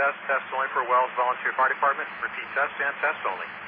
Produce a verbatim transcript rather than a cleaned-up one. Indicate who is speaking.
Speaker 1: test, test only for Wells Volunteer Fire Department. Repeat, test and test only.